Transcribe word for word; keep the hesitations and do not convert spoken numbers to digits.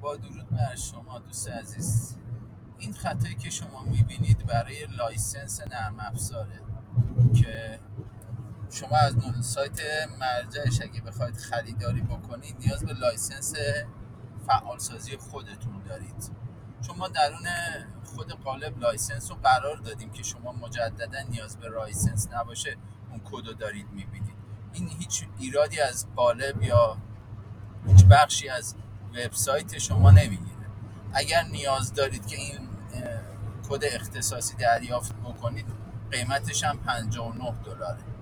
با درود بر شما دوست عزیز. این خطایی که شما میبینید برای لایسنس نرم افزاره که شما از سایت مرجعش اگه بخواید خریداری بکنید نیاز به لایسنس فعالسازی خودتون دارید، چون ما درون خود قالب لایسنس رو قرار دادیم که شما مجددا نیاز به لایسنس نباشه اون کد رو دارید میبینید. این هیچ ایرادی از قالب یا هیچ بخشی از وبسایت شما نمیگیره. اگر نیاز دارید که این کد اختصاصی دریافت بکنید قیمتش هم پنجاه و نه دلاره.